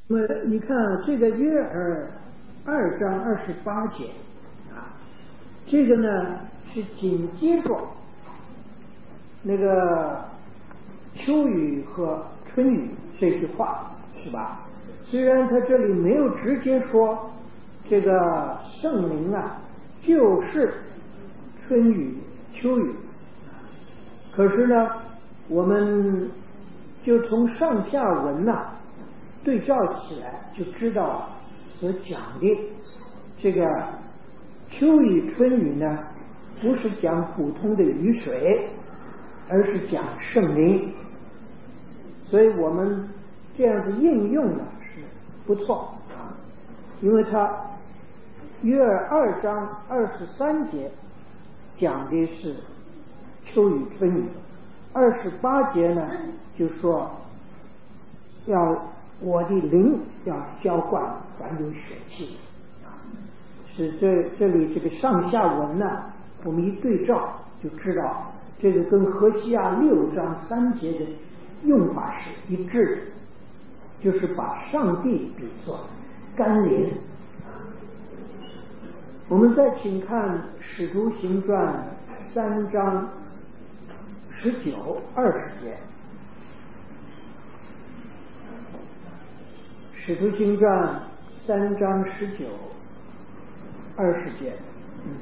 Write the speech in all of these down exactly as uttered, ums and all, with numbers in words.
那么你看这个约珥二章二十八节啊，这个呢是紧接着那个秋雨和春雨这句话，是吧？虽然他这里没有直接说这个圣灵啊就是春雨秋雨，可是呢我们就从上下文呐、啊、对照起来就知道所讲的这个秋雨春雨呢不是讲普通的雨水，而是讲圣灵，所以我们这样的应用呢是不错啊。因为他约珥二章二十三节讲的是秋雨春雨，二十八节呢就说要我的灵要浇灌凡有血气啊，是这这里这个上下文呢我们一对照就知道这个跟何西阿六章三节的用法是一致的，就是把上帝比作甘霖。我们再请看使徒行传三章十九二十节，使徒行传三章十九二十节，嗯，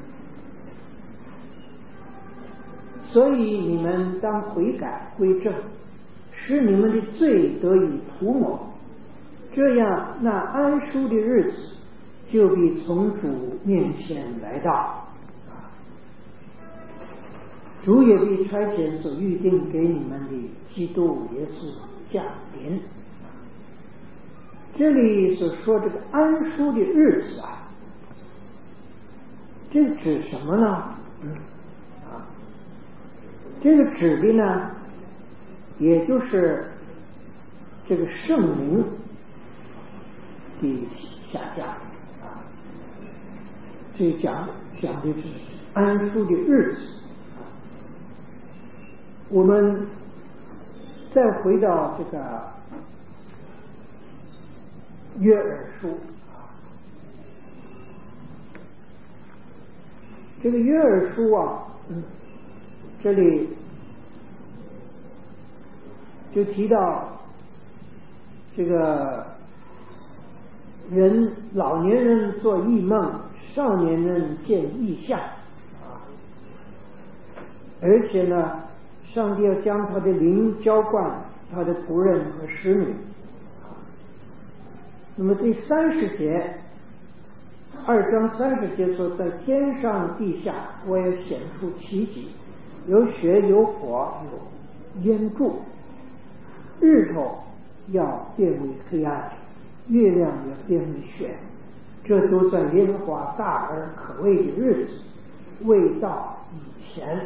所以你们当悔改归正，使你们的罪得以涂抹，这样那安舒的日子就必从主面前来到，主也必差遣所预定给你们的基督耶稣降临。这里所说这个安舒的日子啊，这指什么呢？嗯啊，这个指的呢，也就是这个圣灵的下降啊，这讲讲的是安舒的日子。我们再回到这个约珥书，这个约珥书啊，嗯，这里就提到这个人老年人做异梦，少年人见异象啊，而且呢上帝要将他的灵浇灌他的仆人和使女。那么第三十节，二章三十节说，在天上地下我也显出奇迹，有血有火有烟柱，日头要变为黑暗，月亮要变为血，这都在耶和华大而可畏的日子未到以前。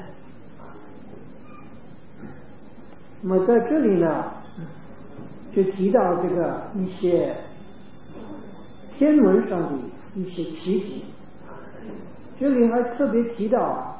那么在这里呢就提到这个一些天文上的一些奇迹，这里还特别提到啊，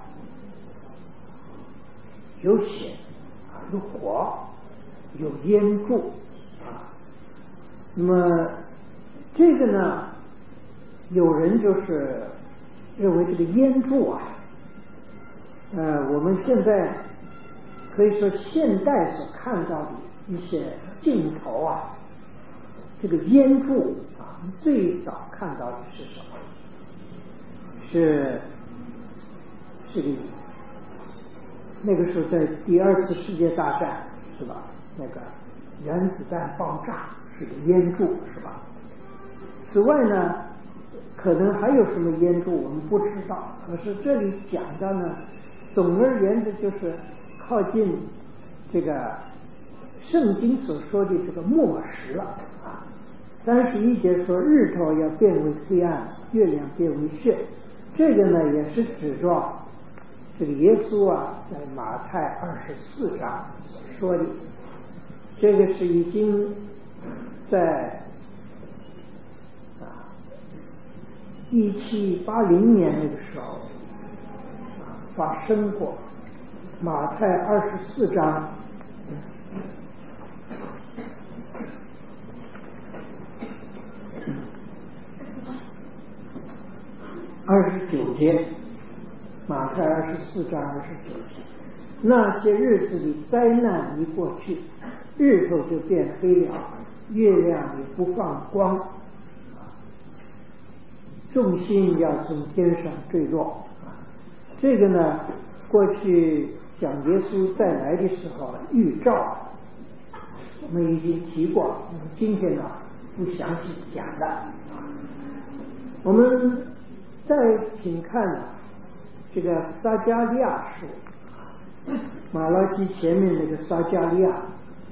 有血有火有烟柱啊。那么这个呢有人就是认为这个烟柱啊，呃我们现在可以说现代所看到的一些镜头啊，这个烟柱啊，最早看到的是什么？是这个那个时候在第二次世界大战是吧？那个原子弹爆炸是个烟柱是吧？此外呢，可能还有什么烟柱我们不知道，可是这里讲的呢，总而言之就是靠近这个圣经所说的这个末时了啊。三十一节说日头要变为黑暗，月亮变为血，这个呢也是指着这个耶稣啊在马太二十四章所说的，这个是已经在啊一七八零年那个时候啊发生过。马太二十四章二十九节，马太二十四章二十九节，那些日子里灾难一过去，日头就变黑了，月亮也不放光，众星要从天上坠落。这个呢，过去讲耶稣再来的时候预兆，我们已经提过，今天呢不详细讲了。我们再请看这个撒迦利亚书，马拉基前面那个撒迦利亚，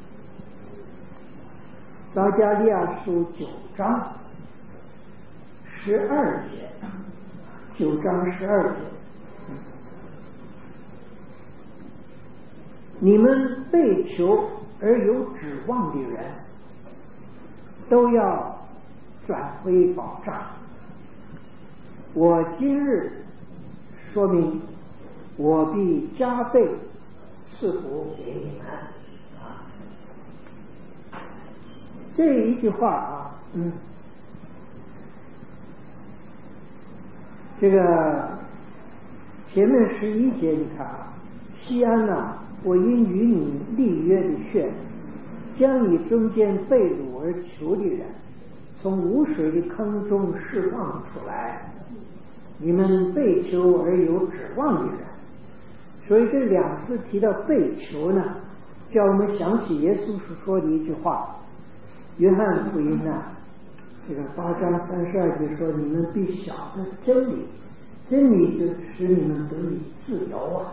撒迦利亚书九章十二节，九章十二节，你们被求而有指望的人，都要转回保障。我今日说明，我必加倍赐福给你们。啊，这一句话啊，嗯，这个前面十一节你看啊，西安呐、啊，我因与你立约的血，将你中间被掳而求的人，从无水的坑中释放出来。你们被求而有指望的人，所以这两次提到被求呢，叫我们想起耶稣所说的一句话，约翰福音呢，这个八章三十二节说：“你们必晓得真理，真理就使你们得以自由啊。”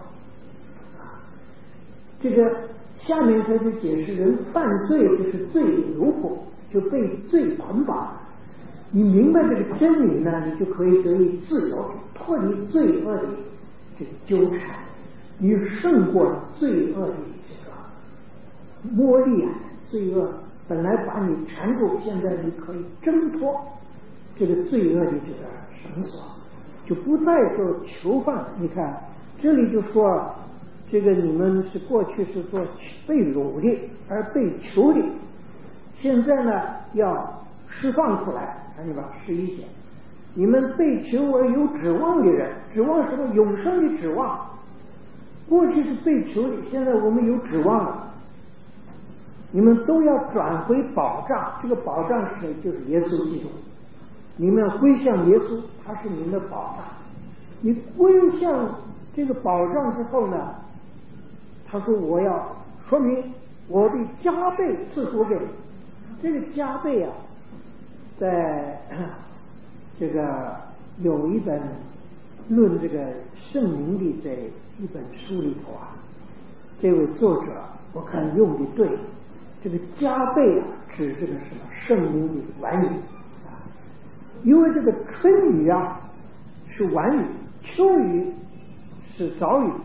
这个下面他就解释，人犯罪就是罪奴仆，就被罪捆绑。你明白这个真理呢，你就可以得以自由，脱离罪恶的这个纠缠，你胜过罪恶的这个魔力啊！罪恶本来把你缠住，现在你可以挣脱这个罪恶的这个绳索，就不再做囚犯。你看这里就说，这个你们是过去是做被掳的，而被囚的，现在呢要释放出来。看见吧，十一节，你们被求而有指望的人，指望什么？永生的指望。过去是被求的，现在我们有指望了。你们都要转回保障，这个保障是谁？就是耶稣基督。你们要归向耶稣，他是你们的保障。你归向这个保障之后呢，他说我要说明我的加倍赐福给你。这个加倍啊，在这个有一本论这个圣灵的这一本书里头啊，这位作者我看用的对，这个加倍啊指这个什么圣灵的晚雨啊，因为这个春雨啊是晚雨，秋雨是早雨，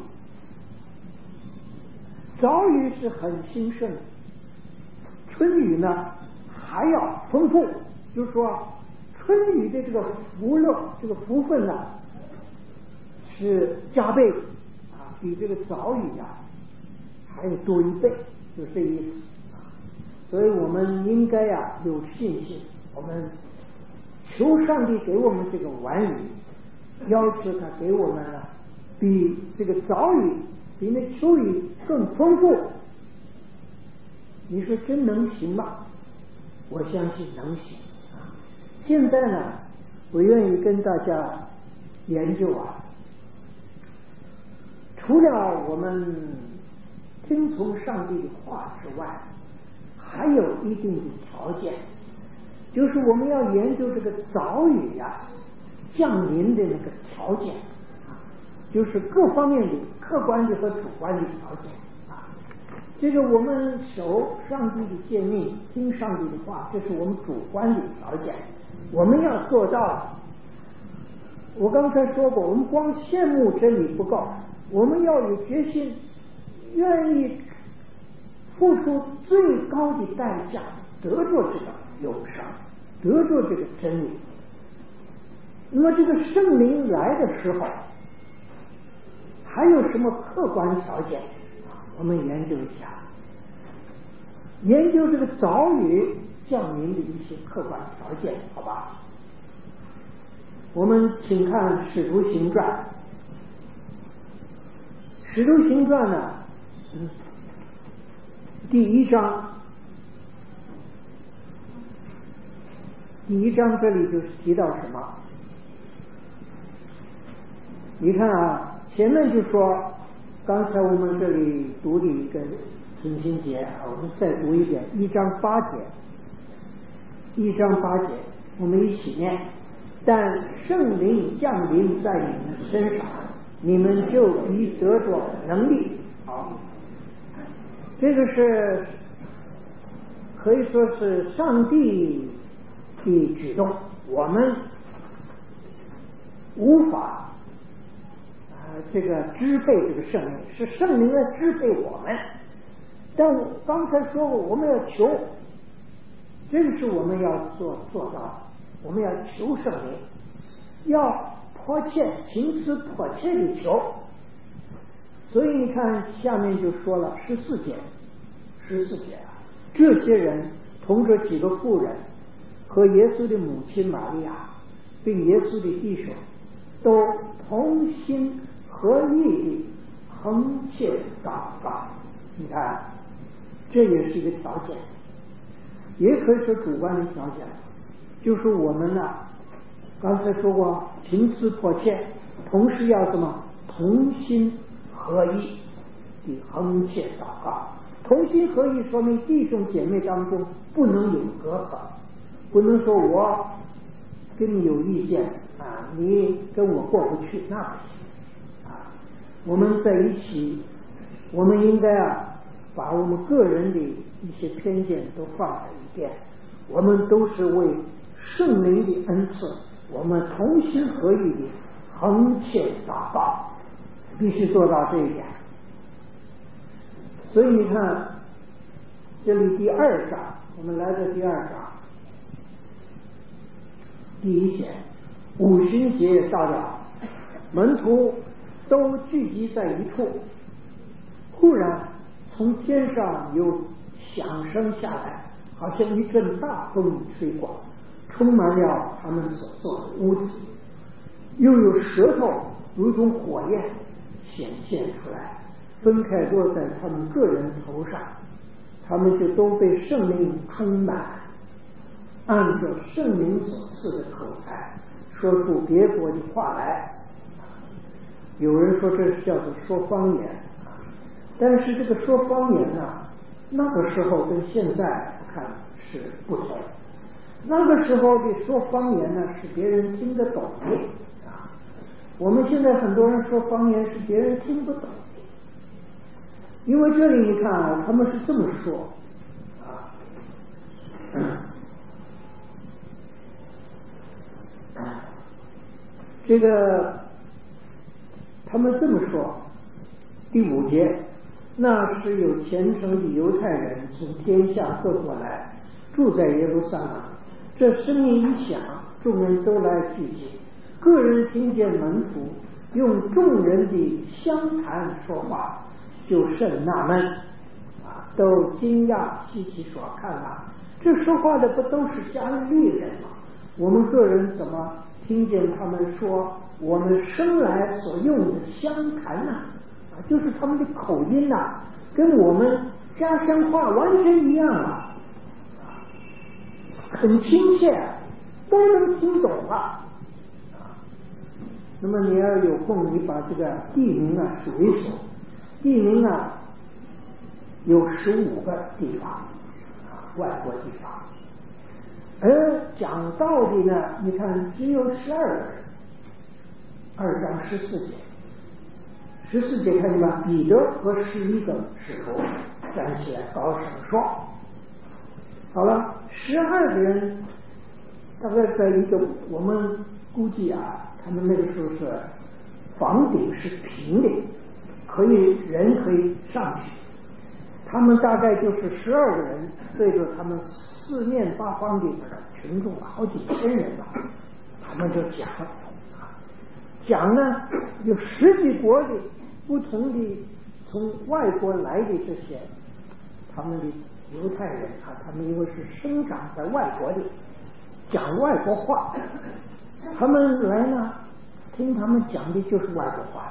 早雨是很兴盛，春雨呢还要丰富。就是说，春雨的这个福乐，这个福分呢，是加倍啊，比这个早雨啊还要多一倍，就是这意思。所以我们应该呀、啊、有信心，我们求上帝给我们这个晚雨，要求他给我们呢，比这个早雨、比那秋雨更丰富。你说真能行吗？我相信能行。现在呢，我愿意跟大家研究啊，除了我们听从上帝的话之外，还有一定的条件，就是我们要研究这个早雨呀、啊、降临的那个条件，就是各方面的客观的和主观的条件啊。这个我们守上帝的诫命，听上帝的话，这是我们主观的条件。我们要做到，我刚才说过，我们光羡慕真理不够，我们要有决心，愿意付出最高的代价，得着这个永生，得着这个真理。那么这个圣灵来的时候，还有什么客观条件？我们研究一下，研究这个早雨降临的一些客观条件，好吧？ 我们请看《使徒行传》。《使徒行传》呢，嗯，第一章，第一章这里就是提到什么？你看啊，前面就说，刚才我们这里读的一个平行节，我们再读一遍，一章八节，一章八节，我们一起念。但圣灵降临在你们身上，你们就必得着能力。好，这个是可以说是上帝的举动，我们无法呃这个支配这个圣灵，是圣灵来支配我们。但我刚才说过，我们要求，这个是我们要做做到的。我们要求圣灵，要迫切、情思迫切的求。所以你看，下面就说了十四节，十四节啊，这些人同着几个妇人和耶稣的母亲玛利亚，并耶稣的弟兄，都同心合意的恒切祷告。你看，这也是一个条件，也可以说主观的条件。就是我们呢，刚才说过，情思迫切，同时要什么？同心合一的恒切祷告。同心合一说明弟兄姐妹当中不能有隔阂，不能说我跟你有意见啊，你跟我过不去，那不行啊。我们在一起，我们应该啊，把我们个人的一些偏见都放在一边，我们都是为圣灵的恩赐，我们同心合意的恒切祷告，必须做到这一点。所以你看，这里第二章，我们来到第二章，第一节，五旬节到了，门徒都聚集在一处，忽然从天上有响声下来，好像一阵大风吹过，充满了他们所坐的屋子，又有舌头如同火焰显现出来，分开落在他们个人头上，他们就都被圣灵充满，按照圣灵所赐的口才说出别国的话来。有人说这是叫做说方言，但是这个说方言呢、啊，那个时候跟现在看是不同。那个时候的说方言呢，是别人听得懂的啊。我们现在很多人说方言是别人听不懂的，因为这里你看啊，他们是这么说啊，这个他们这么说，第五节，那时有虔诚的犹太人从天下各国来，住在耶路撒冷。这声音一响，众人都来聚集，个人听见门徒用众人的相谈说话，就甚纳闷啊，都惊讶稀奇说：“看啊，这说话的不都是加利利人吗？我们个人怎么听见他们说我们生来所用的相谈呢？啊，就是他们的口音呐、啊，跟我们家乡话完全一样啊。”很亲切，都能听懂啊！那么你要有空，你把这个地名啊数一数，地名啊有十五个地方啊，外国地方，而讲道的呢，你看只有十二个人，二章十四节，十四节看见吧？彼得和十一个使徒站起来高声说。好了，十二个人大概在一个，我们估计啊，他们那个时候是房顶是平的，可以人可以上去，他们大概就是十二个人对着他们四面八方的群众，好几千人吧，他们就讲讲呢，有十几国的不同的从外国来的这些他们的犹太人啊，他们因为是生长在外国的，讲外国话， 他们来呢，听他们讲的就是外国话，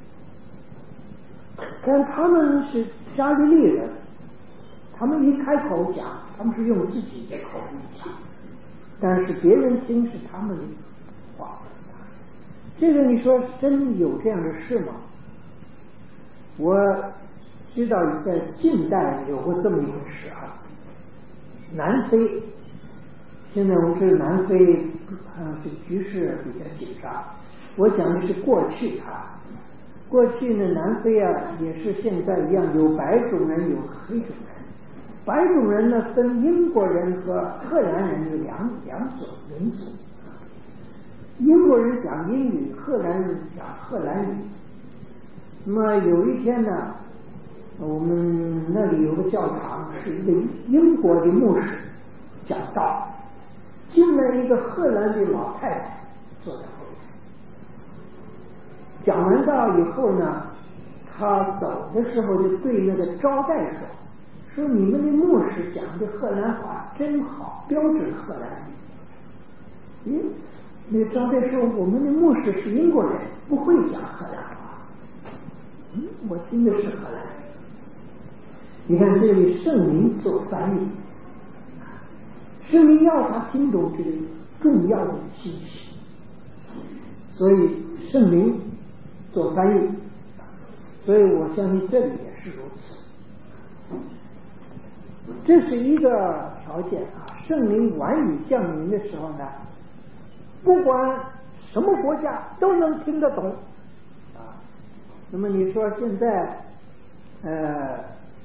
但他们是加利利人，他们一开口讲，他们是用自己的口音讲，但是别人听是他们的话。这个你说真有这样的事吗？我知道在近代有过这么一回事啊，南非，现在我们知道南非啊这个局势比较紧张。我讲的是过去啊，过去呢南非啊也是现在一样，有白种人有黑种人。白种人呢分英国人和荷兰人有两两种民族，英国人讲英语，荷兰人讲荷兰语。那么有一天呢，我们那里有个教堂，是一个英国的牧师讲道，进来一个荷兰的老太太坐在后面。讲完道以后呢，他走的时候就对那个招待说：“说你们的牧师讲的荷兰话真好，标准荷兰语。”咦，那个招待说：“我们的牧师是英国人，不会讲荷兰话。”嗯，我听的是荷兰语。你看这里圣灵做翻译，圣灵要他听懂这个重要的信息，所以圣灵做翻译，所以我相信这里也是如此。这是一个条件啊，圣灵晚雨降临的时候呢，不管什么国家都能听得懂啊。那么你说现在呃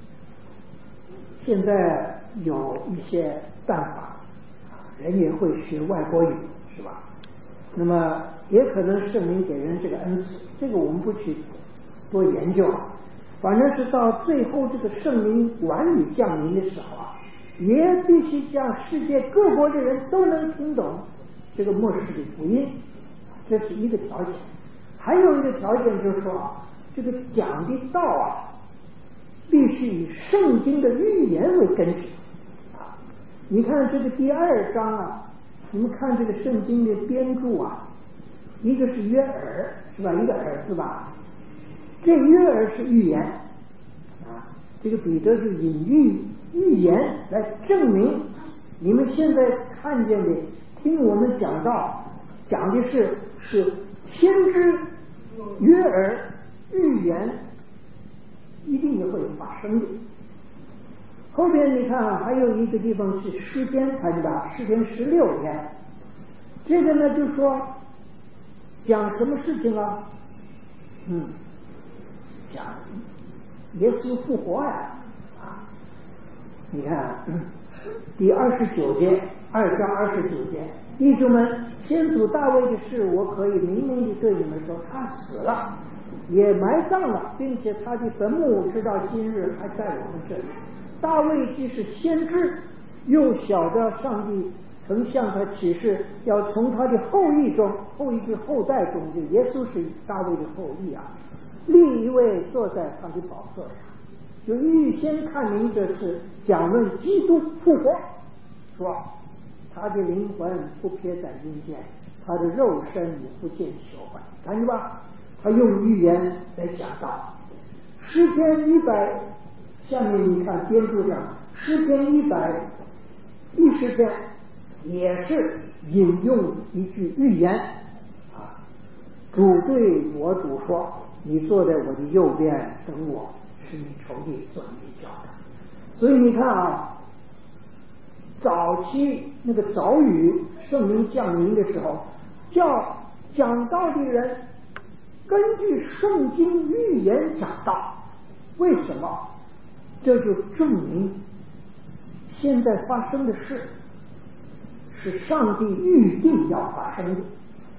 现在有一些办法，人也会学外国语，是吧？那么也可能圣灵给人这个恩赐，这个我们不去多研究。反正是到最后这个圣灵晚雨降临的时候啊，也必须将世界各国的人都能听懂这个末世的福音，这是一个条件。还有一个条件就是说，这个讲的道啊，必须以圣经的预言为根据啊。你看这个第二章啊，你们看这个圣经的编著啊，一个是约珥，是吧？一个儿子吧。这约珥是预言啊，这个彼得就引喻预言来证明你们现在看见的，听我们讲到讲的是是先知约珥预言一定也会发生的。后边你看啊，还有一个地方是诗篇，看见吧？诗篇十六篇，这个呢就说讲什么事情啊？嗯，讲耶稣复活呀啊！你看、嗯、第二十九节，二章二十九节，弟兄们，先祖大卫的事，我可以明明的对你们说，他死了，也埋葬了，并且他的坟墓直到今日还在我们这里。大卫既是先知，又晓得上帝曾向他启示，要从他的后裔中，后裔是后代中，就耶稣是大卫的后裔啊，立一位坐在他的宝座上，就预先看明这次讲论基督复活，说他的灵魂不撇在阴间，他的肉身也不见朽坏，看见吧？他用预言来讲道。诗篇一百，下面你看编著上，诗篇一百一十篇也是引用一句预言啊，主对我主说，你坐在我的右边等我，使你仇敌做你的脚凳。所以你看啊，早期那个早雨圣灵降临的时候，叫讲道的人根据圣经预言讲道。为什么？这就证明现在发生的事是上帝预定要发生的。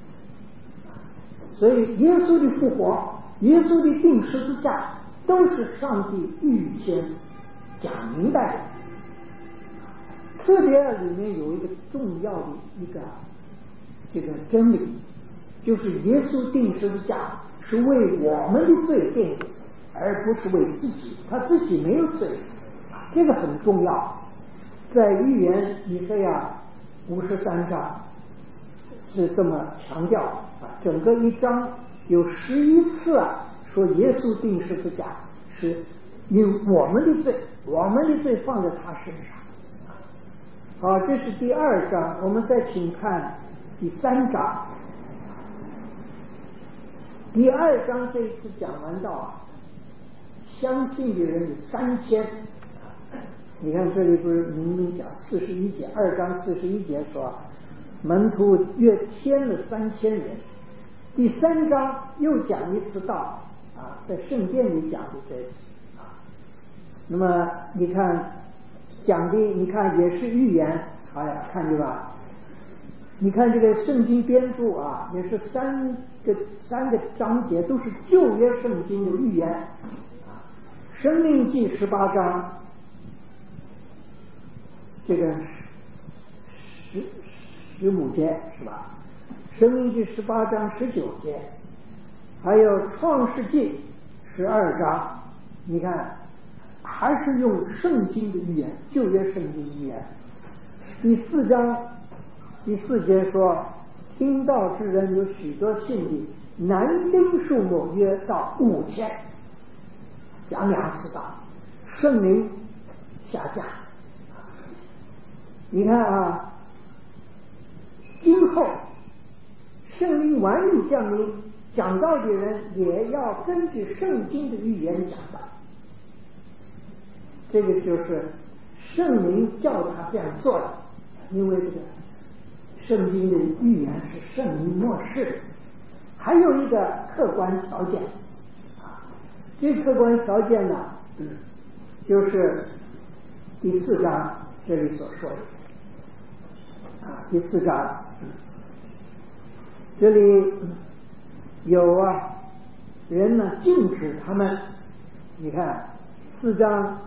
所以耶稣的复活，耶稣的钉十字架，都是上帝预先讲明白的。特别里面有一个重要的一个这个真理，就是耶稣钉十字架是为我们的罪定的，而不是为自己，他自己没有罪，这个很重要。在预言以赛亚五十三章是这么强调啊，整个一章有十一次啊说耶稣钉十字架是因我们的罪，我们的罪放在他身上。好，这是第二章，我们再请看第三章。第二章这一次讲完到啊，相信的人有三千。你看这里不是明明讲四十一节，二章四十一节说门徒约添了三千人。第三章又讲一次道啊，在圣殿里讲的这次啊。那么你看讲的，你看也是预言，好呀，看见吧？你看这个圣经编著啊，也是三个三个章节都是旧约圣经的预言啊。申命记十八章，这个十十五节是吧？申命记十八章十九节，还有创世纪十二章，你看还是用圣经的预言，旧约圣经预言。第四章第四节说，听道之人有许多信的，男丁数目约到五千，讲两次道，圣灵下降。你看啊，今后圣灵完全降临，讲道的人也要根据圣经的预言讲道。这个就是圣灵叫他这样做的，因为这个圣经的预言是圣灵默示。还有一个客观条件啊，这客观条件呢，嗯，就是第四章这里所说的啊，第四章，嗯，这里有啊人呢禁止他们，你看四章。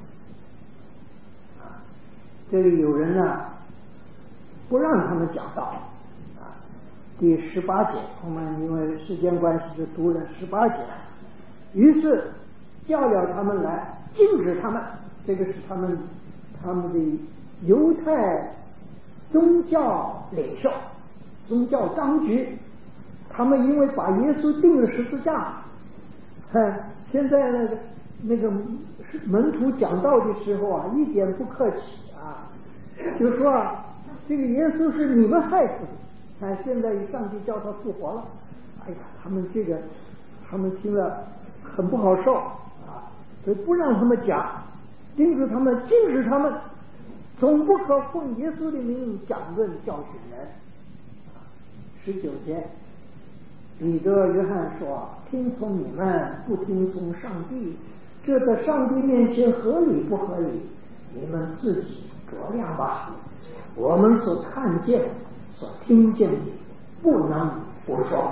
这里有人呢不让他们讲道啊，第十八节，我们因为时间关系就读了十八节，于是叫了他们来，禁止他们，这个是他们他们的犹太宗教领袖、宗教当局，他们因为把耶稣钉了十字架，看现在那个那个门徒讲道的时候啊，一点不客气。就说啊，这个耶稣是你们害死的，看现在上帝叫他复活了，哎呀，他们这个他们听了很不好受啊，所以不让他们讲，禁止他们，禁止他们，总不可奉耶稣的名讲论教训人。十九节，彼得、约翰说：“听从你们，不听从上帝，这在上帝面前合理不合理？你们自己酌量吧。我们所看见、所听见的，不能不说。”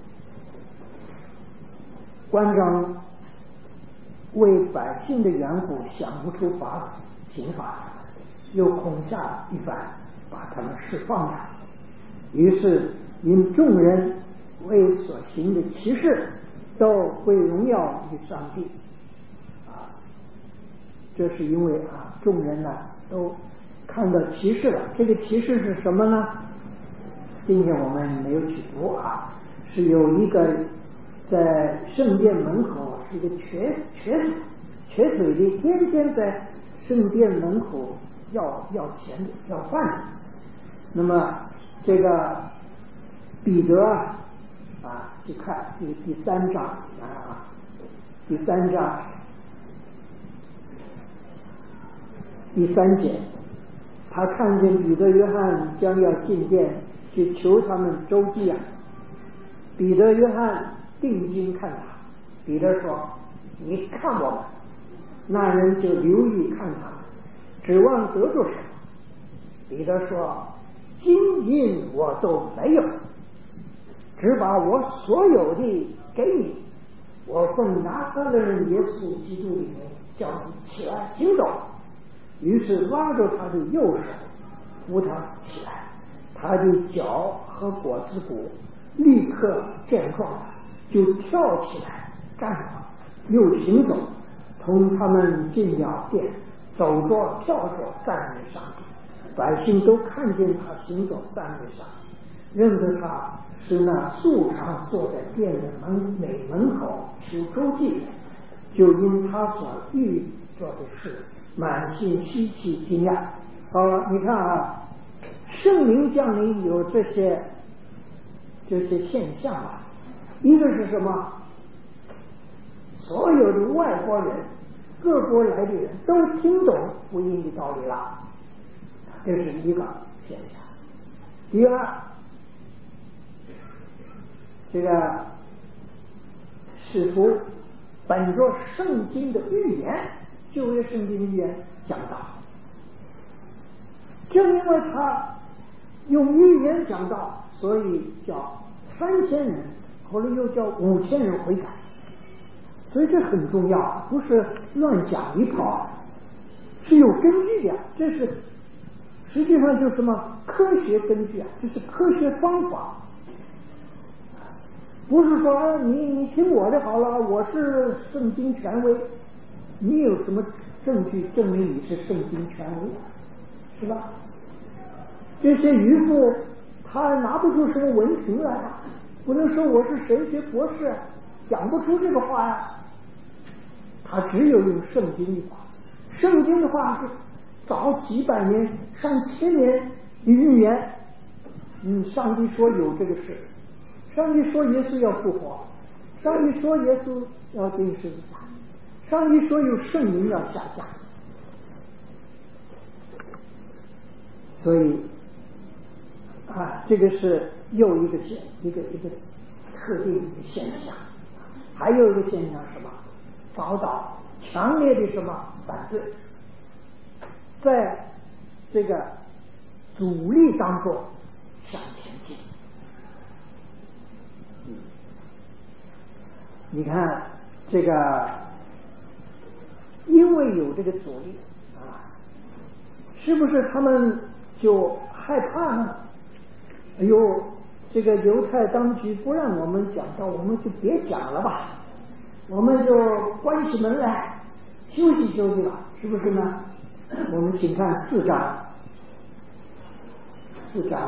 官长为百姓的缘故想不出法子刑罚他们，又恐吓一番，把他们释放了。于是因众人为所行的奇事都归荣耀于上帝啊，这是因为啊众人呢都看到奇事了。这个奇事是什么呢？今天我们没有去读啊，是有一个在圣殿门口是一个瘸瘸腿瘸腿的，天天在圣殿门口要要钱要饭的。那么这个彼得啊，去看这个第三章啊，第三章第三节，他看见彼得、约翰将要进殿去求他们周济啊。彼得、约翰定睛看他，彼得说：“你看我们。”那人就留意看他们，指望得着什么？彼得说：“金银我都没有，只把我所有的给你。我奉拿撒勒人耶稣基督的名叫你起来行走。”于是拉着他的右手扶他起来，他的脚和果子骨立刻健壮了，就跳起来站了，又行走，同他们进了殿，走着跳着赞美上帝。百姓都看见他行走赞美上帝， 认得他是那素常坐在殿的门美门口求周济，就因他所遇做的事，满心稀奇惊讶。好了，你看啊，圣灵降临有这些这些现象啊，一个是什么？所有的外国人，各国来的人都听懂福音的道理了，这是一个现象。第二，这个使徒本着圣经的预言，旧约圣经的预言讲道，正因为他用预言讲道，所以叫三千人，后来又叫五千人悔改。所以这很重要，不是乱讲一套，是有根据的。这是实际上就是什么科学根据啊，这是科学方法，不是说、啊、你你听我的好了，我是圣经权威，你有什么证据证明你是圣经权威，是吧？这些渔夫他拿不出什么文凭来，不能说我是神学博士，讲不出这个话呀、啊。他只有用圣经的话，圣经的话是早几百年、上千年的预言。嗯，上帝说有这个事，上帝说耶稣要复活，上帝说耶稣要钉十字架，上帝说有圣灵要下降。所以啊，这个是又一个现一个一个特定的现象。还有一个现象是什么？遭到强烈的什么反对，在这个阻力当中向前进。嗯，你看这个，因为有这个阻力啊，是不是他们就害怕呢？哎呦，这个犹太当局不让我们讲道，我们就别讲了吧。我们就关起门来休息休息吧，是不是呢？我们请看四章，四章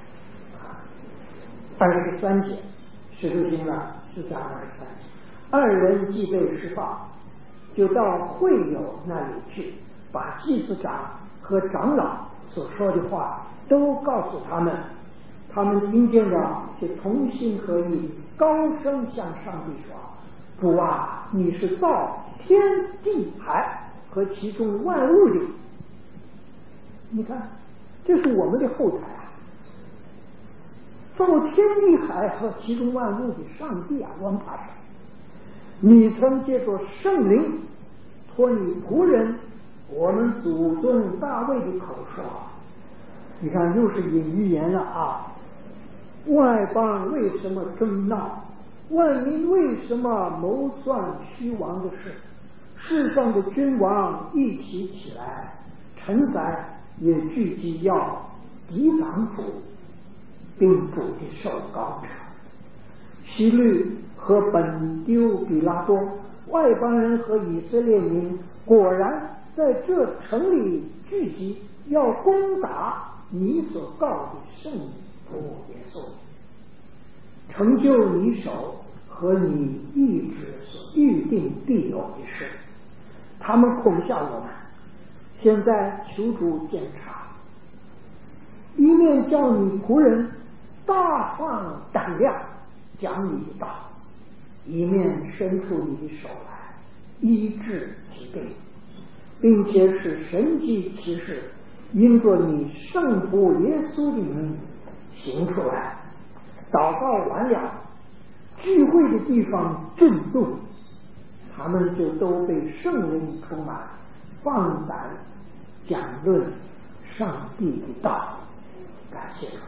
二十三节，使徒行传四章二十三节，二人既被释放，就到会友那里去，把祭司长和长老所说的话都告诉他们。他们听见了，就同心合意，高声向上帝说：主啊，你是造天地海和其中万物的。你看，这是我们的后台啊，造天地海和其中万物的上帝啊，我们怕什么？你曾借着圣灵托你仆人我们祖宗大卫的口说，你看又是引预言了啊！外邦为什么争闹？万民为什么谋算虚妄的事？世上的君王一起起来，臣宰也聚集要抵挡主，并主的受膏者。希律和本丢比拉多，外邦人和以色列民果然在这城里聚集，要攻打你所告的圣徒耶稣，成就你手和你意志所预定必有的事。他们恐吓我们，现在求主检查，一面叫你仆人大放胆量讲你的道，一面伸出你的手来医治疾病，并且使神迹奇事因着你圣父耶稣的名行出来。祷告完了，聚会的地方震动，他们就都被圣灵充满，放胆讲论上帝的道。感谢主，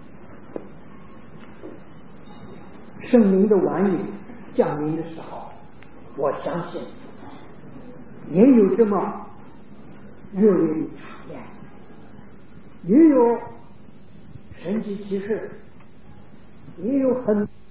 圣灵的晚雨降临的时候，我相信也有这么热烈的场面，也有神奇奇事，也有很